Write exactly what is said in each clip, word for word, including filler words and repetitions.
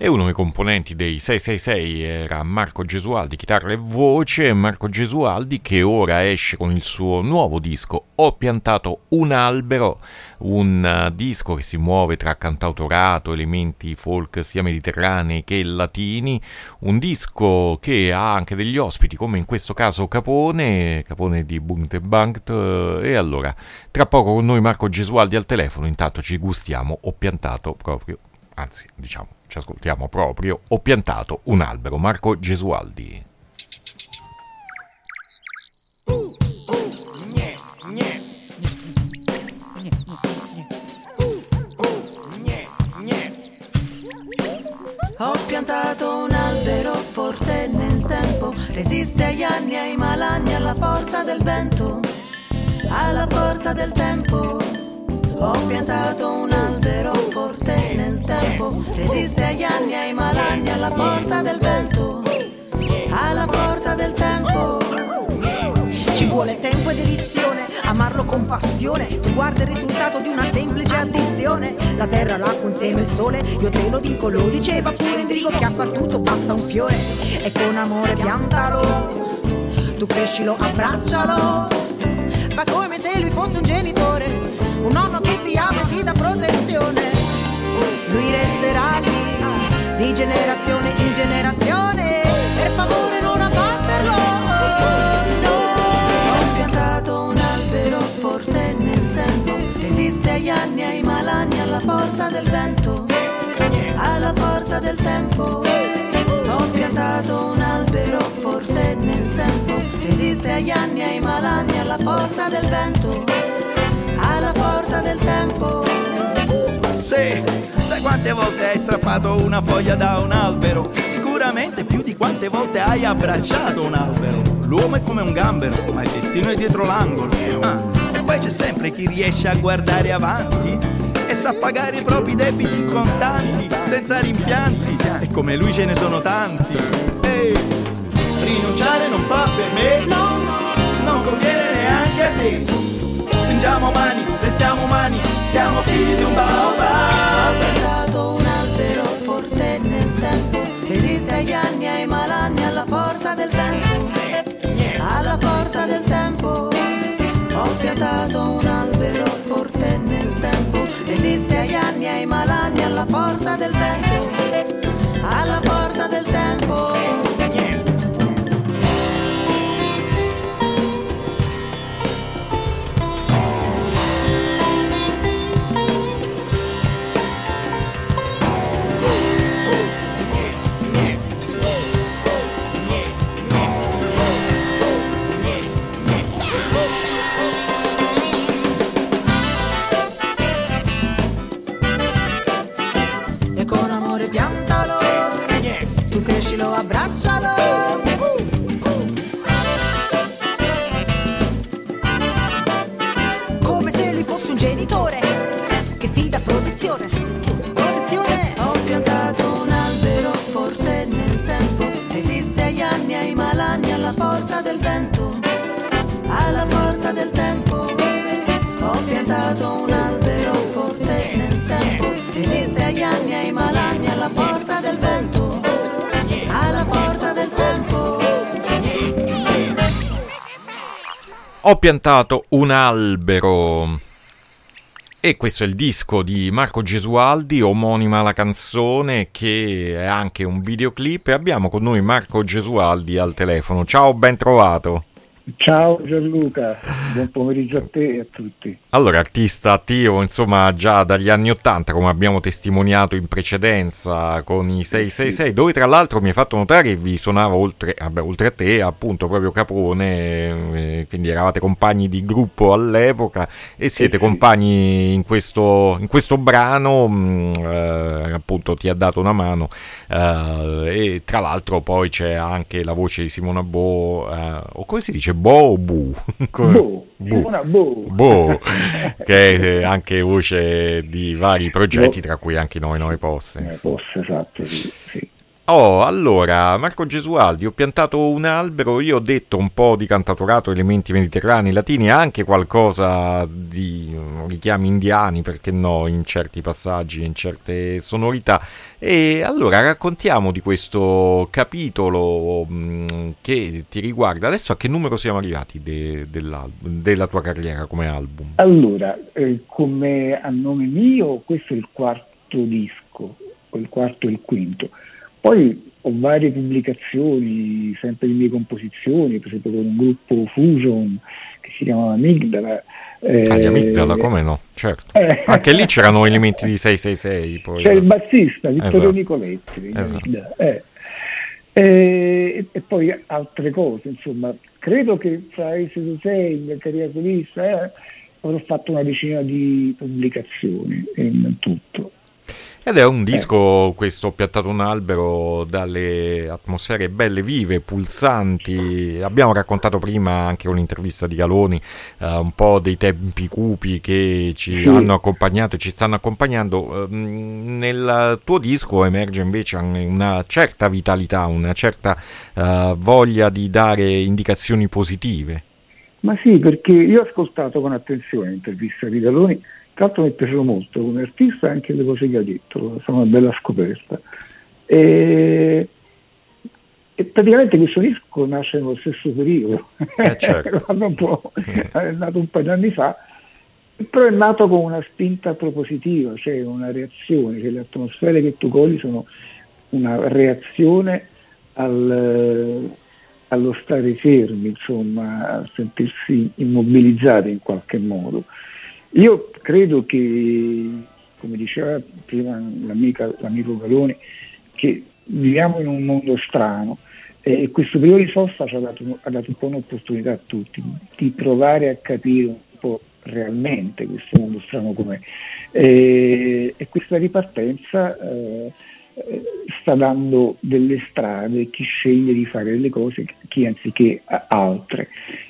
e uno dei componenti dei sei sei sei era Marco Gesualdi, chitarra e voce. Marco Gesualdi che ora esce con il suo nuovo disco Ho piantato un albero, un disco che si muove tra cantautorato, elementi folk sia mediterranei che latini, un disco che ha anche degli ospiti come in questo caso Capone, Capone di Bungt e Bangt. E allora tra poco con noi Marco Gesualdi al telefono, intanto ci gustiamo Ho piantato proprio, anzi diciamo ci ascoltiamo proprio Ho piantato un albero, Marco Gesualdi. Ho piantato un albero forte nel tempo, resiste agli anni, ai malanni, alla forza del vento, alla forza del tempo. Ho piantato un albero forte nel tempo, resiste agli anni, ai malanni, alla forza del vento, alla forza del tempo. Ci vuole tempo ed edizione, amarlo con passione. Tu guarda il risultato di una semplice addizione. La terra, l'acqua insieme il sole, io te lo dico, lo diceva pure Indrigo, che a far tutto passa un fiore. E con amore piantalo, tu crescilo, abbraccialo. Ma come se lui fosse un genitore, un nonno che ti ama e ti dà protezione. Lui resterà lì, di generazione in generazione. Per favore non abbatterlo. Resiste agli anni, ai malanni, alla forza del vento, alla forza del tempo. Ho piantato un albero forte nel tempo, resiste agli anni, ai malanni, alla forza del vento, alla forza del tempo. Sì, sai quante volte hai strappato una foglia da un albero? Sicuramente più di quante volte hai abbracciato un albero. L'uomo è come un gambero, ma il destino è dietro l'angolo. Ah. E poi c'è sempre chi riesce a guardare avanti e sa pagare i propri debiti in contanti, senza rimpianti. E come lui ce ne sono tanti. Ehi, rinunciare non fa per me, no, no, non conviene neanche a te. Stringiamo mani, restiamo umani, siamo figli di un baobab. Ho piantato un albero forte nel tempo, resiste agli anni, ai malanni, alla forza del vento, alla forza del tempo. Ho piantato un albero forte nel tempo, resiste agli anni, ai malanni, alla forza del vento, alla forza del tempo. Abbraccialo. Come se lui fosse un genitore che ti dà protezione. Protezione. Ho piantato un albero forte nel tempo, resiste agli anni, ai malanni, alla forza del vento, alla forza del tempo. Ho piantato un albero forte nel tempo, resiste agli anni, ai malanni, alla forza del vento, alla forza del tempo. Ho piantato un albero. E questo è il disco di Marco Gesualdi, omonima la canzone, che è anche un videoclip. E abbiamo con noi Marco Gesualdi al telefono. Ciao, ben trovato. Ciao Gianluca, buon pomeriggio a te e a tutti. Allora, artista attivo, insomma, già dagli anni ottanta, come abbiamo testimoniato in precedenza con i sei sei sei, dove tra l'altro mi hai fatto notare che vi suonava oltre, vabbè, oltre a te, appunto, proprio Capone, eh, quindi eravate compagni di gruppo all'epoca e siete eh sì. compagni in questo, in questo brano, mh, eh, appunto ti ha dato una mano, eh, e tra l'altro poi c'è anche la voce di Simona Bo, eh, o come si dice? Bo o Bu? Bo, Simona Bo. Bo, che è anche voce di vari progetti, Bo. Tra cui anche Noi Noi Posse. Noi Posse, esatto, sì, sì. Oh, allora, Marco Gesualdi, ho piantato un albero, io ho detto un po' di cantautorato, elementi mediterranei, latini, anche qualcosa di mm, richiami indiani, perché no, in certi passaggi, in certe sonorità. E allora raccontiamo di questo capitolo mh, che ti riguarda. Adesso a che numero siamo arrivati de- dell'album, della tua carriera come album? Allora, eh, come a nome mio, questo è il quarto disco, o il quarto e il quinto. Poi ho varie pubblicazioni, sempre di mie composizioni, per esempio con un gruppo Fusion che si chiamava Amigdala. Eh, Agli Amigdala, come no? Certo. eh, Anche lì c'erano elementi di sei sei sei. Poi, C'è il bassista Vittorio esatto. Nicoletti. degli Esatto. Amigdala, eh. E, e poi altre cose, insomma, credo che fra i sei sei, la carriera solista, eh, avrò fatto una decina di pubblicazioni in tutto. Ed è un disco, questo piantato un albero, dalle atmosfere belle, vive, pulsanti. Abbiamo raccontato prima, anche con l'intervista di Galoni, eh, un po' dei tempi cupi che ci Sì. hanno accompagnato e ci stanno accompagnando. Ehm, Nel tuo disco emerge invece una certa vitalità, una certa eh, voglia di dare indicazioni positive. Ma sì, perché io ho ascoltato con attenzione l'intervista di Galoni, tra l'altro mi è piaciuto molto come artista anche le cose che ha detto, è stata una bella scoperta. E, e praticamente questo disco nasce nello stesso periodo, Eh, certo. un po', è nato un paio di anni fa, però è nato con una spinta propositiva, cioè una reazione, cioè le atmosfere che tu cogli sono una reazione al, allo stare fermi, insomma, a sentirsi immobilizzati in qualche modo. Io credo che, come diceva prima l'amica, l'amico Galoni, che viviamo in un mondo strano e questo periodo di sosta ci ha dato, ha dato un po' un'opportunità a tutti di provare a capire un po' realmente questo mondo strano com'è. E, e questa ripartenza eh, sta dando delle strade, chi sceglie di fare delle cose, chi anziché altre.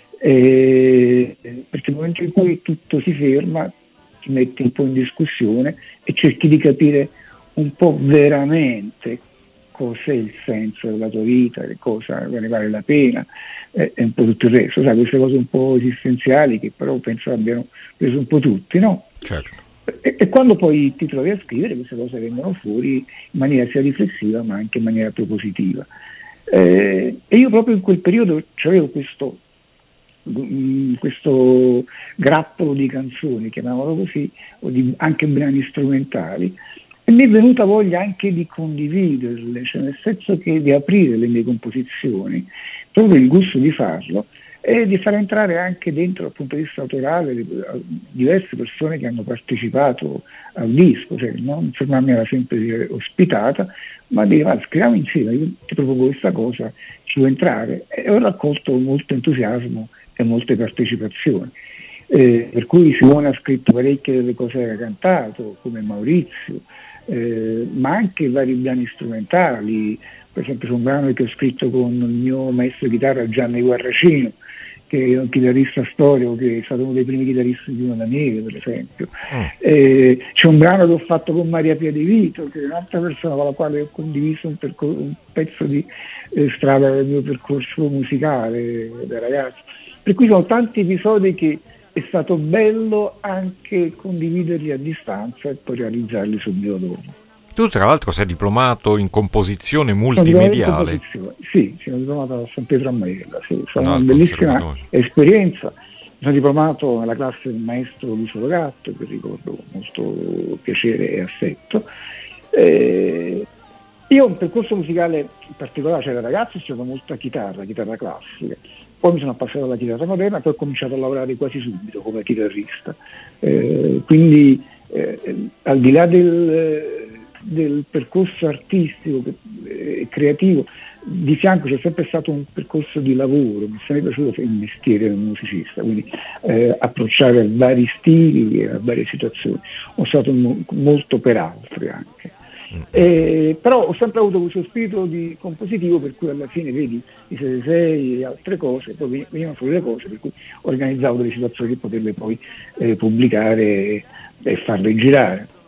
Eh, perché nel momento in cui tutto si ferma ti metti un po' in discussione e cerchi di capire un po' veramente cos'è il senso della tua vita, cosa ne vale la pena eh, e un po' tutto il resto, sai, queste cose un po' esistenziali che però penso abbiano preso un po' tutti, no? Certo. E, e quando poi ti trovi a scrivere queste cose vengono fuori in maniera sia riflessiva ma anche in maniera propositiva. Eh, e io proprio in quel periodo avevo questo questo grappolo di canzoni, chiamiamolo così, o di anche brani strumentali, e mi è venuta voglia anche di condividerle, cioè nel senso che di aprire le mie composizioni, proprio il gusto di farlo e di far entrare anche dentro dal punto di vista autorale diverse persone che hanno partecipato al disco, cioè non fermarmi alla semplice ospitata, ma dire ma scriviamo insieme, io ti propongo questa cosa, ci vuoi entrare? E ho raccolto molto entusiasmo e molte partecipazioni, eh, per cui Simone ha scritto parecchie delle cose che ha cantato, come Maurizio, eh, ma anche vari brani strumentali, per esempio c'è un brano che ho scritto con il mio maestro di chitarra Gianni Guarracino, che è un chitarrista storico, che è stato uno dei primi chitarristi di Una Neve, per esempio. Mm. Eh, c'è un brano che ho fatto con Maria Piedevito, che è un'altra persona con la quale ho condiviso un, percor- un pezzo di eh, strada del mio percorso musicale da ragazzo. Per cui sono tanti episodi che è stato bello anche condividerli a distanza e poi realizzarli subito dopo. Tu tra l'altro sei diplomato in composizione multimediale. In composizione. Sì, sono diplomato a San Pietro a Maiella, sì, è stata una bellissima esperienza. Sono diplomato nella classe del maestro Lucio Logatto, che ricordo con molto piacere e affetto. Eh, io ho un percorso musicale in particolare, cioè da ragazzo ho studiato molta chitarra, chitarra classica. Poi mi sono appassionato alla chitarra moderna e poi ho cominciato a lavorare quasi subito come chitarrista. Eh, quindi eh, al di là del, del percorso artistico e eh, creativo, di fianco c'è sempre stato un percorso di lavoro, mi è sempre piaciuto il mestiere del musicista, quindi eh, approcciare a vari stili e a varie situazioni. Ho stato mo- molto per altri anche. Eh, però ho sempre avuto questo spirito di compositivo, per cui alla fine vedi i sei sei e altre cose, poi venivano fuori le cose, per cui organizzavo delle situazioni per poterle poi eh, pubblicare e farle girare.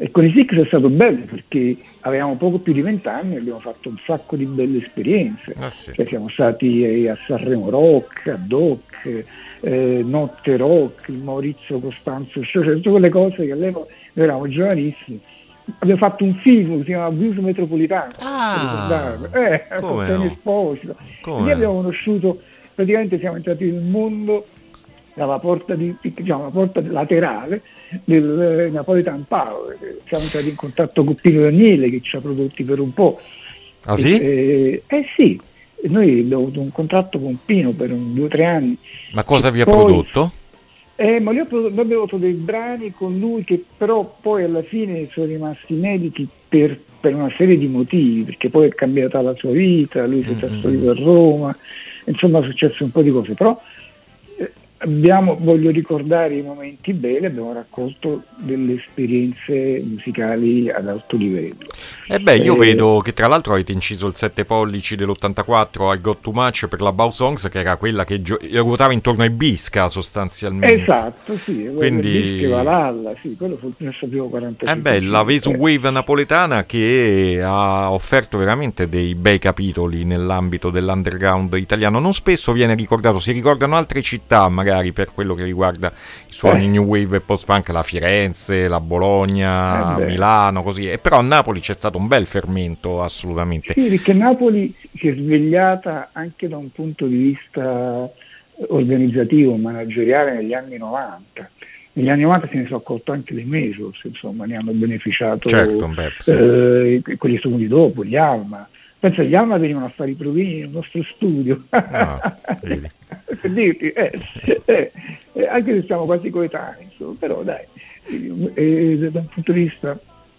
E con i Six è stato bello perché avevamo poco più di vent'anni e abbiamo fatto un sacco di belle esperienze. Ah, sì. Cioè, siamo stati a Sanremo Rock, a Doc, eh, Notte Rock, il Maurizio Costanzo, cioè tutte quelle cose che all'epoca noi eravamo giovanissimi. Abbiamo fatto un film che si chiama Blues Metropolitano, Ah, eh, come con no? Tony Esposito. Come Lì abbiamo no? conosciuto, praticamente siamo entrati nel mondo dalla porta, di, diciamo, la porta laterale del eh, Napoletan Power. Siamo entrati in contatto con Pino Daniele che ci ha prodotti per un po'. Ah sì? Eh, eh sì, noi abbiamo avuto un contratto con Pino per un, due o tre anni. Ma cosa vi ha poi, prodotto? Eh, ma io ho abbiamo avuto dei brani con lui che però poi alla fine sono rimasti inediti per, per una serie di motivi, perché poi è cambiata la sua vita, lui si è trasferito a Roma, insomma è successo un po' di cose, però eh, abbiamo, voglio ricordare i momenti belli, abbiamo raccolto delle esperienze musicali ad alto livello. Eh beh, io Eh, vedo che tra l'altro avete inciso il sette pollici dell'ottantaquattro I Got Too Much per la Bow Songs, che era quella che gio- ruotava intorno ai Bisca sostanzialmente. Esatto, sì, Quindi- che Valhalla, sì, quello fu il nostro primo quarantacinque. Eh beh, la Vesu Wave napoletana che ha offerto veramente dei bei capitoli nell'ambito dell'underground italiano. Non spesso viene ricordato, si ricordano altre città magari per quello che riguarda i suoni Eh. new wave e post-punk, la Firenze, la Bologna, Eh beh. Milano, così. E però a Napoli c'è stato un bel fermento, assolutamente. Sì, perché Napoli si è svegliata anche da un punto di vista organizzativo, manageriale negli anni novanta. Negli anni novanta se ne sono accorto anche le Mesos, insomma, ne hanno beneficiato Certo, beh, sì. eh, quelli secondi dopo, gli Alma. Pensa, gli Alma venivano a fare i provini nel nostro studio. Ah, vedi. Per dirti, eh, eh, eh, anche se siamo quasi coetanei, insomma, però dai, eh, da un punto di vista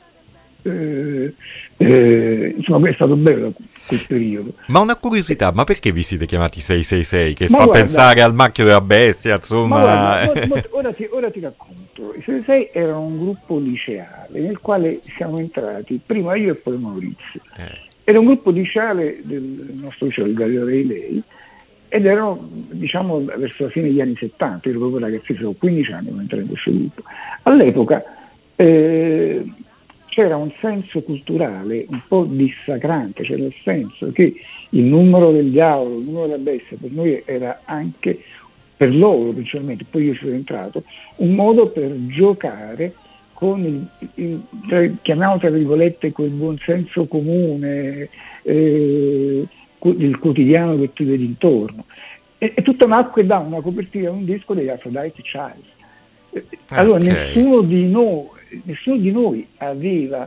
eh, eh, insomma è stato bello quel periodo. Ma una curiosità, ma perché vi siete chiamati sei sei sei? Che Ma fa guarda- pensare al marchio della bestia, Ma insomma. guarda, mo- mo- ora, ti, ora ti racconto, i sei sei era un gruppo liceale nel quale siamo entrati prima io e poi Maurizio. Eh. Era un gruppo liceale del nostro liceo, il Galileo Lei, ed erano, diciamo, verso la fine degli anni settanta, io ero proprio ragazzino, avevo quindici anni quando entravo in questo gruppo. All'epoca eh, c'era un senso culturale un po' dissacrante, cioè nel senso che il numero del diavolo, il numero della bestia, per noi era anche, per loro principalmente, poi io sono entrato, un modo per giocare con il, il tra, chiamiamolo tra virgolette quel buonsenso comune, eh, il quotidiano che ti vedi intorno. E, e tutto nacque da una copertina di un disco degli Aphrodite Child. Eh, allora Ok. nessuno di noi, nessuno di noi aveva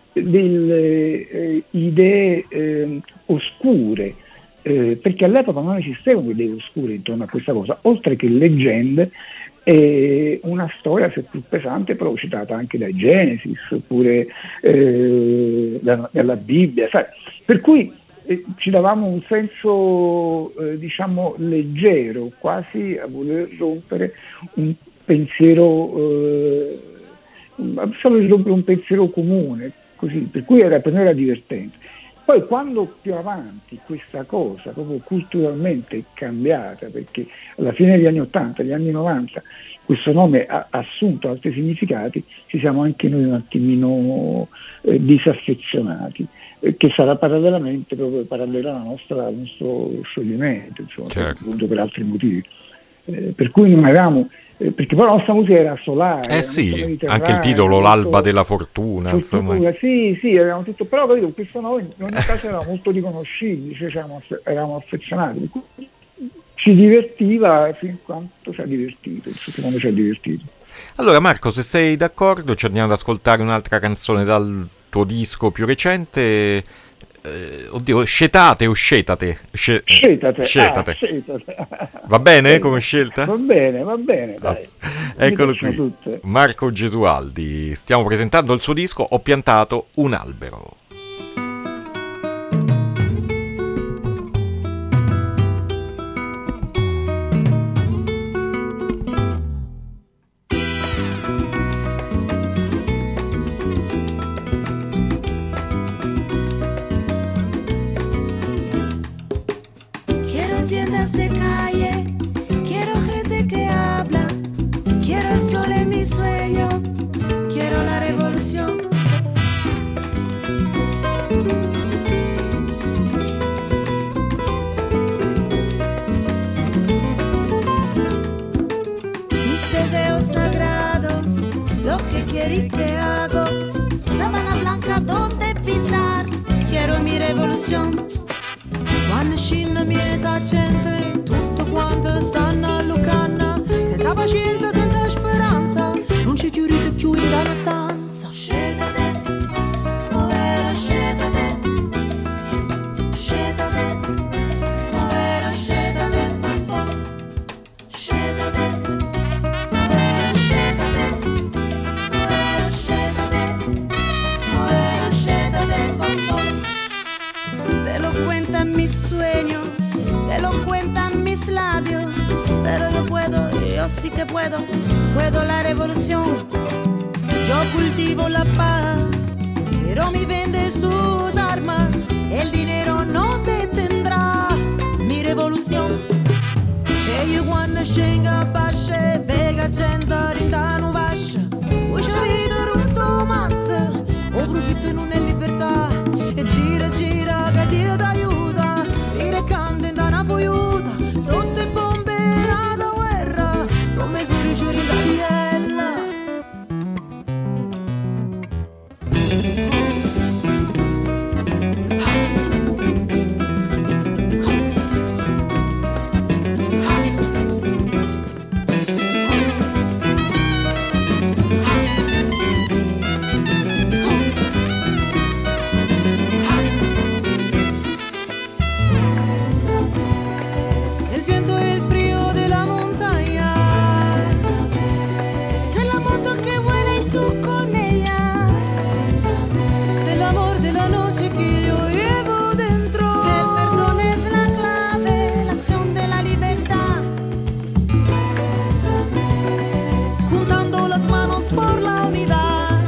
delle eh, idee eh, oscure, eh, perché all'epoca non esistevano idee oscure intorno a questa cosa, oltre che leggende. E una storia se più pesante, però citata anche dai Genesis oppure eh, da- dalla Bibbia, sai? Per cui eh, ci davamo un senso eh, diciamo leggero, quasi a voler rompere un pensiero eh, solo rompere un pensiero comune, così, per cui era, per noi era divertente. Poi quando più avanti questa cosa proprio culturalmente è cambiata, perché alla fine degli anni ottanta, gli anni novanta, questo nome ha assunto altri significati, ci siamo anche noi un attimino eh, disaffezionati, eh, che sarà parallelamente proprio parallela alla nostra, al nostro scioglimento, insomma, Certo. appunto per altri motivi. Eh, per cui non avevamo, eh, perché poi la nostra musica era solare. Eh era sì, molto mediterranea, anche il titolo molto- L'alba della fortuna, insomma. Cultura, sì, sì, avevamo tutto, però capito, questo noi in ogni caso era molto riconoscibile, cioè eravamo, eravamo affezionati, per cui ci divertiva fin quanto ci ha divertito, secondo ci ha divertito. Allora Marco, se sei d'accordo ci andiamo ad ascoltare un'altra canzone dal tuo disco più recente. Eh, oddio, scetate o scetate? Sce- Scetate, Scetate. ah, scetate. Va bene come scelta? Va bene, va bene, dai. Mi Eccolo piacciono qui, tutte. Marco Gesualdi. Stiamo presentando il suo disco Ho piantato un albero. Quiero tiendas de calle, quiero gente que habla, quiero el sol en mi sueño, quiero la revolución. ¿y qué hago? Sabana blanca, ¿dónde pintar? Quiero mi revolución. Quando scinna miesa gente, tutto quanto stanno a Lucanna, senza pazienza, senza speranza, non ci chiudete chiudi dalla stanza. Scetate, povera, scetate, scetate, povera, scetate, scetate, povera, scetate, povera, scetate, povera, scetate, te lo cuentan mis sueños, te lo cuentan mis labios, pero yo puedo, yo sí que puedo, puedo la revolución. Yo cultivo la paz, pero mi vendes tus armas, el dinero no detendrá mi revolución. E io quando scengo a pace, vega gente rintano vascia, voce vita rutto mazza, o profitto non è libertà, e gira gira che Dio t'aiuta, i recanti da una foiuta, sotto i bombe la guerra, non mi sono riusciti da iella. El viento y el frío de la montaña, de la moto que vuela y tú con ella, del amor de la noche que yo llevo dentro. El perdón es la clave, la acción de la libertad, juntando las manos por la unidad,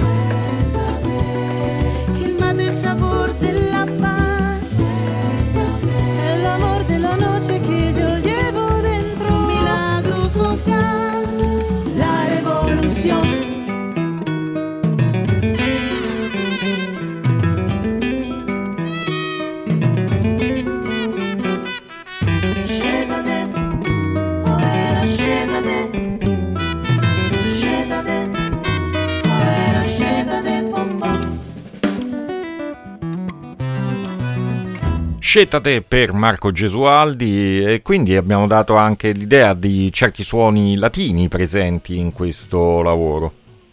el mate, el sabor de la paz, el amor de la noche que yo llevo dentro, milagro social, la revolución. Scétate, povera, scétate, scétate, povera, scétate, pom pom. Scetate per Marco Gesualdi, e quindi abbiamo dato anche l'idea di certi suoni latini presenti in questo lavoro.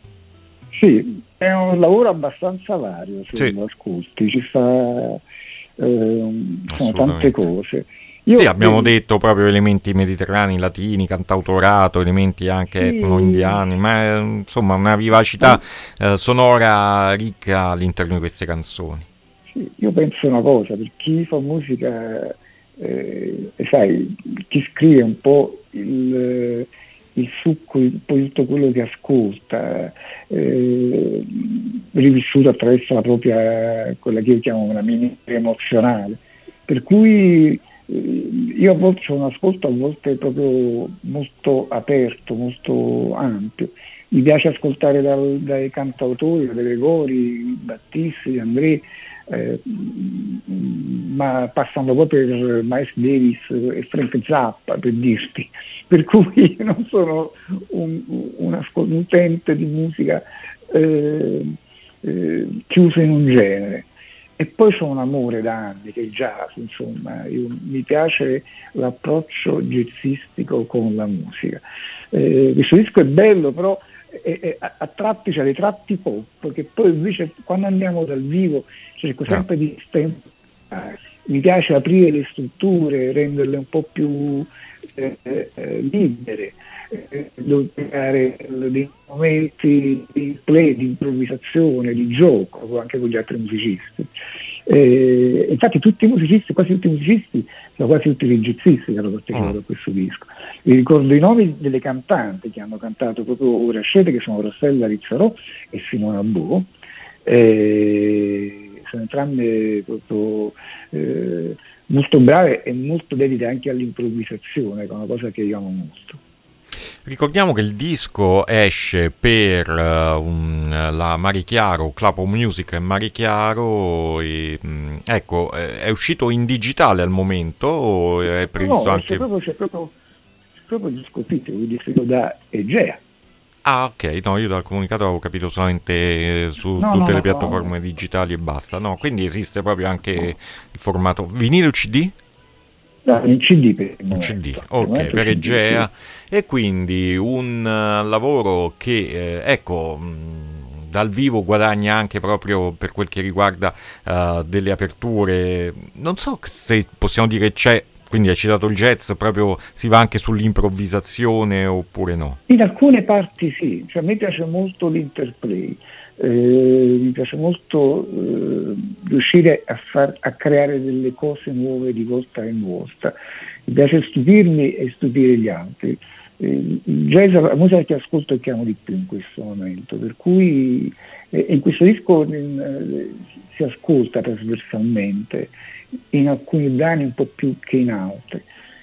Sì, è un lavoro abbastanza vario, se Sì. lo ascolti, ci sta, ehm, sono tante Assolutamente. cose. Io Sì, abbiamo vedi, detto proprio elementi mediterranei, latini, cantautorato, elementi anche Sì. etno-indiani, ma è, insomma una vivacità eh, sonora ricca all'interno di queste canzoni. sì, io penso una cosa, per chi fa musica, eh, sai, chi scrive un po' il, il succo, un po' tutto quello che ascolta, eh, rivissuto attraverso la propria, quella che io chiamo una mini emozionale, per cui eh, io a volte ho un ascolto a volte proprio molto aperto, molto ampio. Mi piace ascoltare dal- dai cantautori, da De Gregori, Battisti, André, eh, ma passando poi per Miles Davis e Frank Zappa, per dirti, per cui non sono un, un, ascol- un utente di musica eh, eh, chiuso in un genere. E poi sono un amore da anni che è il jazz, insomma, io- mi piace l'approccio jazzistico con la musica. Eh, questo disco è bello, però è- è- a, a tratti c'ha dei tratti pop, che poi invece quando andiamo dal vivo cerco sempre di stempare. Mi piace aprire le strutture, renderle un po' più eh, eh, libere, eh, dove creare dei momenti di play, di improvvisazione, di gioco anche con gli altri musicisti. Eh, infatti tutti i musicisti, quasi tutti i musicisti, sono quasi tutti i jazzisti che hanno partecipato Mm. a questo disco. Vi ricordo i nomi delle cantanti che hanno cantato proprio ora scelte, che sono Rossella Rizzarò e Simona Bo. Eh, sono entrambe proprio eh, molto brave e molto dedite anche all'improvvisazione, che è una cosa che io amo molto. Ricordiamo che il disco esce per uh, un, la Marichiaro, Clapo Music e Marichiaro, e, mh, ecco, è, è uscito in digitale al momento o è No, previsto no, anche... c'è proprio, c'è proprio, c'è proprio il disco fisico, quindi scritto da Egea. Ah, ok, no, io dal comunicato avevo capito solamente su No, tutte no, le no, piattaforme no. digitali e basta, no, quindi esiste proprio anche il formato vinile o C D? No, in C D per il Un C D, momento, per il ok, momento per C D, sì. Egea, e quindi un eh, lavoro che, eh, ecco, mh, dal vivo guadagna anche proprio per quel che riguarda eh, delle aperture, non so se possiamo dire c'è, quindi hai citato il jazz, proprio si va anche sull'improvvisazione oppure no? In alcune parti sì, cioè, a me piace molto l'interplay, eh, mi piace molto eh, riuscire a, far, a creare delle cose nuove di volta in volta, mi piace stupirmi e stupire gli altri. Eh, il jazz è la musica che ascolto e che amo di più in questo momento, per cui eh, in questo disco eh, si ascolta trasversalmente, in alcuni brani un po' più che in altri.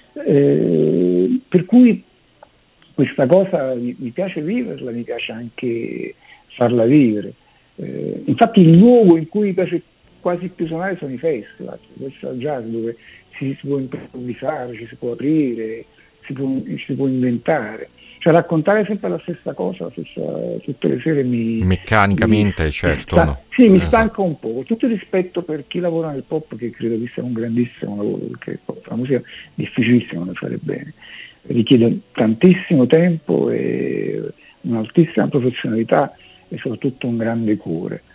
Eh, per cui questa cosa mi, mi piace viverla, mi piace anche farla vivere. Eh, infatti il luogo in cui mi piace quasi più suonare sono i festival, questo jazz dove si, si può improvvisare, ci si può aprire, si può, ci si può inventare. Cioè raccontare sempre la stessa cosa, la stessa, tutte le sere mi... Meccanicamente, mi, certo, mi sta, no? sì, mi Esatto. stanca un po'. Tutto il rispetto per chi lavora nel pop, che credo che sia un grandissimo lavoro, perché la musica è difficilissima da fare bene. Richiede tantissimo tempo e un'altissima professionalità e soprattutto un grande cuore.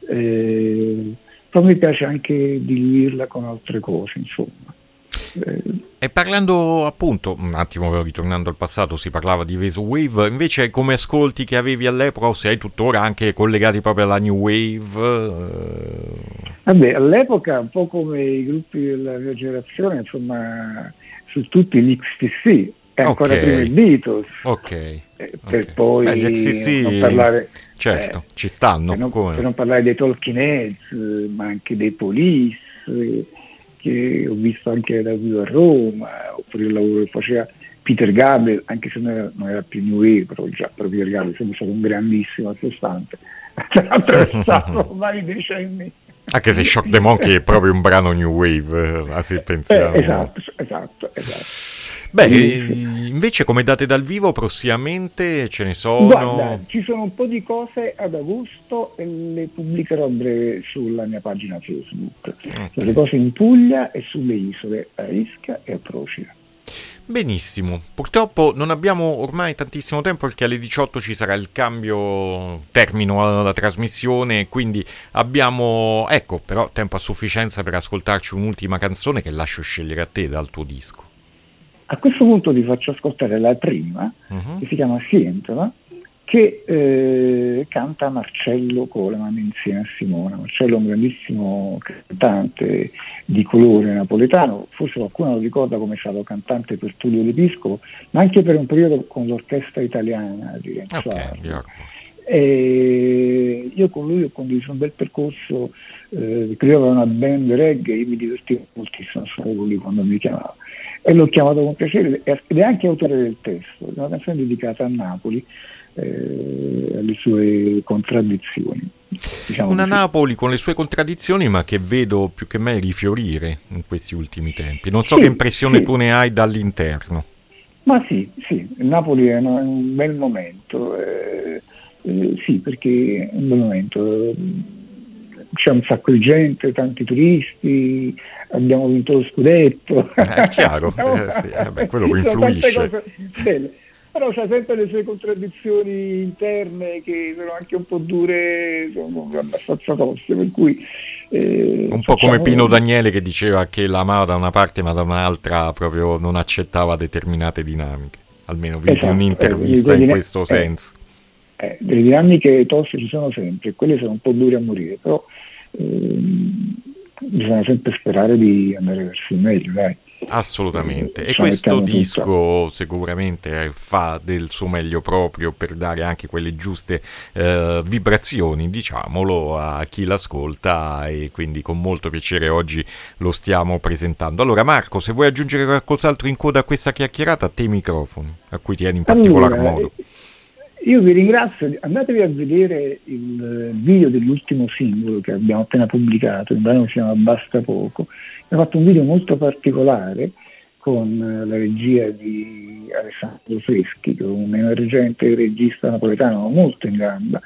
Eh, però mi piace anche diluirla con altre cose, insomma. Eh, E parlando appunto, un attimo ritornando al passato, si parlava di Vaporwave, invece come ascolti che avevi all'epoca o se hai tuttora anche collegati proprio alla New Wave? Eh... Vabbè, all'epoca un po' come i gruppi della mia generazione, insomma, su tutti gli X T C, e ancora Ok. prima i Beatles, Ok, eh, ok. per poi Beh, gli X T C, non parlare, certo, eh, ci stanno. per non, come per no? non parlare dei Talking Heads, eh, ma anche dei Police, eh, che ho visto anche da vivo a Roma, oppure il lavoro che faceva Peter Gabriel, anche se non era, non era più New Wave, però già però Peter Gabriel è sempre stato un grandissimo a sé stante, ha attraversato vari decenni. Anche se Shock the Monkey è proprio un brano New Wave, eh, se pensiamo. Eh, esatto, esatto, esatto. Beh, Benissimo. invece come date dal vivo prossimamente ce ne sono? Guarda, ci sono un po' di cose ad agosto e le pubblicherò a breve sulla mia pagina Facebook. Ok. Le cose in Puglia e sulle isole, a Ischia e a Procida. Benissimo, purtroppo non abbiamo ormai tantissimo tempo perché alle diciotto ci sarà il cambio termino alla trasmissione, quindi abbiamo, ecco, però tempo a sufficienza per ascoltarci un'ultima canzone che lascio scegliere a te dal tuo disco. A questo punto ti faccio ascoltare la prima, Mhm. che si chiama Sientola, che eh, canta Marcello Coleman insieme a Simona. Marcello è un grandissimo cantante di colore napoletano, forse qualcuno lo ricorda come è stato cantante per Tullio D'Episcopo, ma anche per un periodo con l'orchestra italiana di Renzo Ok, Arlo. io- E io con lui ho condiviso un bel percorso, eh, credo aveva una band reggae, io mi divertivo moltissimo a suonare con lui quando mi chiamava e l'ho chiamato con piacere ed è anche autore del testo, è una canzone dedicata a Napoli, eh, alle sue contraddizioni. Diciamo Una così. Napoli con le sue contraddizioni, ma che vedo più che mai rifiorire in questi ultimi tempi. Non so Sì, che impressione sì. tu ne hai dall'interno. Ma sì, sì, il Napoli è una- un bel momento, eh, eh, sì, perché è un bel momento. C'è un sacco di gente, tanti turisti, abbiamo vinto lo scudetto. È chiaro, eh, sì, eh, beh, quello Ci sono tante influisce. cose belle. Però c'ha sempre le sue contraddizioni interne che sono anche un po' dure, sono abbastanza toste, per cui eh, Un po' come facciamo- Pino Daniele che diceva che l'amava da una parte ma da un'altra proprio non accettava determinate dinamiche. Almeno vedi Esatto, un'intervista eh, in vedi- questo eh, senso. Eh, delle dinamiche toste ci sono sempre, quelle sono un po' dure a morire, però ehm, bisogna sempre sperare di andare verso il meglio, dai. Assolutamente. Eh, E ce la questo mettiamo tutta. disco sicuramente eh, fa del suo meglio proprio per dare anche quelle giuste eh, vibrazioni, diciamolo, a chi l'ascolta e quindi con molto piacere oggi lo stiamo presentando. Allora Marco, se vuoi aggiungere qualcos'altro in coda a questa chiacchierata, a te i microfoni, a cui tieni in particolar Allora, modo. io vi ringrazio, andatevi a vedere il video dell'ultimo singolo che abbiamo appena pubblicato, il brano si chiama Basta Poco, abbiamo fatto un video molto particolare con la regia di Alessandro Freschi, che è un emergente regista napoletano molto in gamba,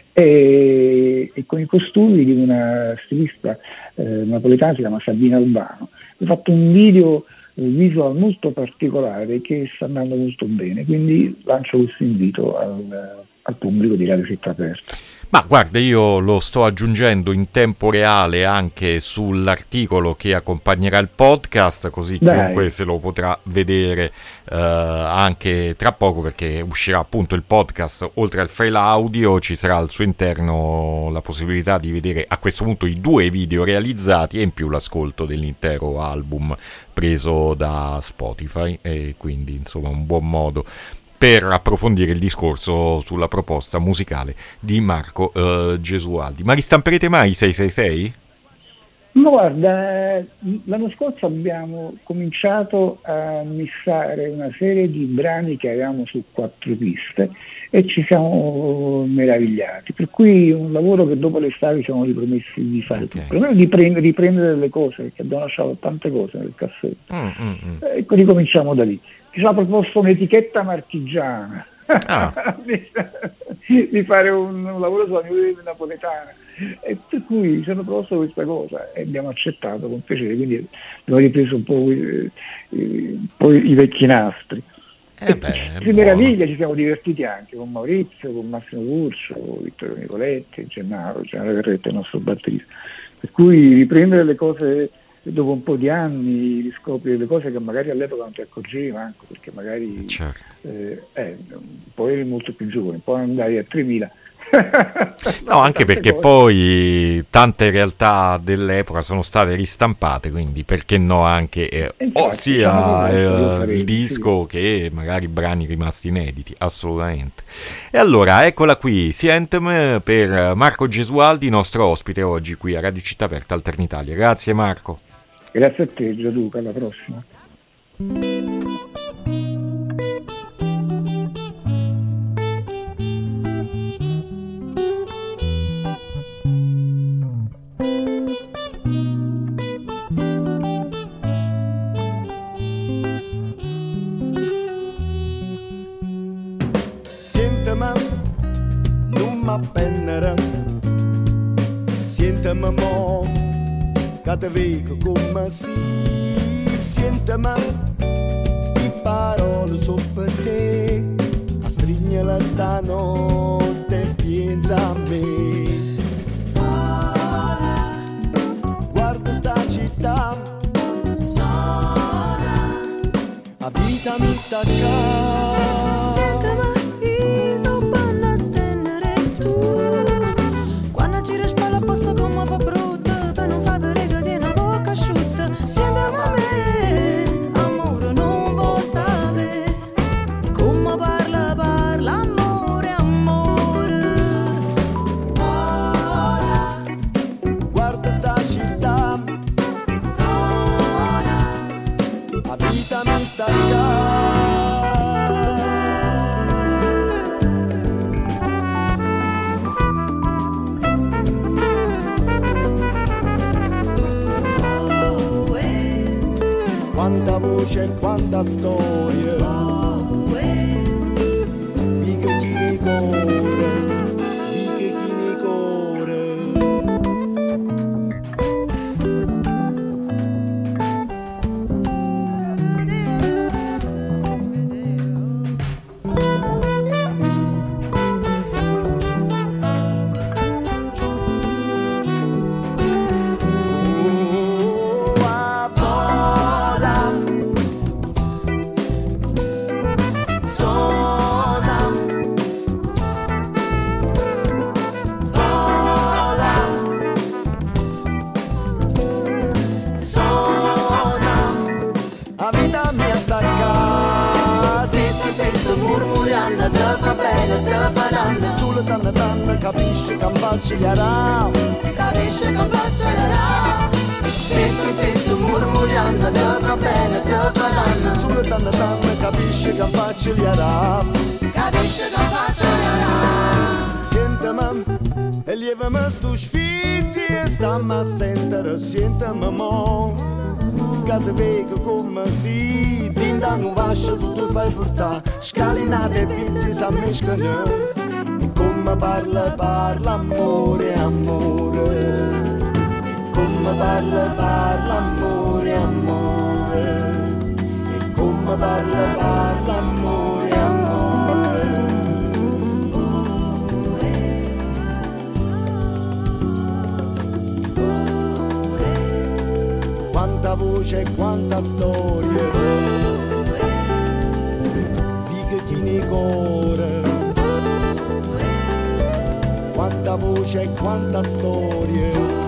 e, e con i costumi di una stilista eh, napoletana, si chiama Sabina Albano. Ho fatto un video visual molto particolare che sta andando molto bene, quindi lancio questo invito al, al pubblico di Radio Città Aperta. Ma guarda, io lo sto aggiungendo in tempo reale anche sull'articolo che accompagnerà il podcast, così Dai. chiunque se lo potrà vedere eh, anche tra poco, perché uscirà appunto il podcast. Oltre al file audio ci sarà al suo interno la possibilità di vedere a questo punto i due video realizzati e in più l'ascolto dell'intero album preso da Spotify, e quindi insomma un buon modo per approfondire il discorso sulla proposta musicale di Marco eh, Gesualdi. Ma ristamperete mai i sei sei sei? Ma guarda, l'anno scorso abbiamo cominciato a missare una serie di brani che avevamo su quattro piste e ci siamo meravigliati, per cui un lavoro che dopo l'estate ci siamo ripromessi di fare, Okay. perlomeno di prendere, riprendere delle cose, perché abbiamo lasciato tante cose nel cassetto. Mm, mm, mm. Ecco, ricominciamo da lì. Ci ha proposto un'etichetta marchigiana Ah. di, di fare un, un lavoro sulla musica napoletana, e per cui ci hanno proposto questa cosa e abbiamo accettato con piacere, quindi abbiamo ripreso un po', eh, eh, poi i vecchi nastri. Eh beh, Si buono. meraviglia, ci siamo divertiti anche con Maurizio, con Massimo Curcio, Vittorio Nicoletti, Gennaro, Gennaro Carretta, il nostro batterista. Per cui riprendere le cose dopo un po' di anni, riscopri delle cose che magari all'epoca non ti accorgevi manco, perché magari Certo. eh, eh, poi eri molto più giovane, poi andai a tremila. No, anche Tante perché cose. poi tante realtà dell'epoca sono state ristampate, quindi perché no anche eh, Infatti, ossia siamo eh, lo faremo, il sì. disco che magari brani rimasti inediti, assolutamente. E allora eccola qui, Sientem per Marco Gesualdi, nostro ospite oggi qui a Radio Città Aperta Alternitalia. Grazie Marco. Grazie a te Gianluca, alla prossima. Siénteme, non m'appennere. Siénteme mo, che te vedo come si. Siénteme, sti parole so per te. A strignela stanotte, pensa a me. Guarda sta città, a vita mi sta accanto. Sentimi, so fanno stendere tu. Quando gira spalla posso come fa brutto, per non far vedere che tiene la bocca asciutta. Sentimi a me, amore non vuoi sapere, come parla parla amore, amore. Ora, Guarda sta città, sola, a vita mi sta accanto. oh, eh, Quanta voce e quanta storia, oh, eh. mica chi ne cuore, mica chi ne cuore. Oh, a vola, suona, vola, suona, a vita mia sta qua. Sento, sento murmurando, te fa bene, te faranno. Solo tanna tanna capisce che faccio gli ara. Capisce che faccio la. Sento, sento murmurando, te va bene, te faranno. Solo tanna tanna capisce che faccio gli ara. Capisce che faccio la. Sientami e lievami stu sfizi e stammi a sentire. Sientami mo, che ti vedo come si, tinta non vascio tu ti fai portare, scalinate e pizzi sa mescano, e come parla parla amore, amore, e come parla parla amore, amore, e come parla parla amore, amore. Quanta voce e quanta storia, dica chi ne cuore. Quanta voce e quanta storia.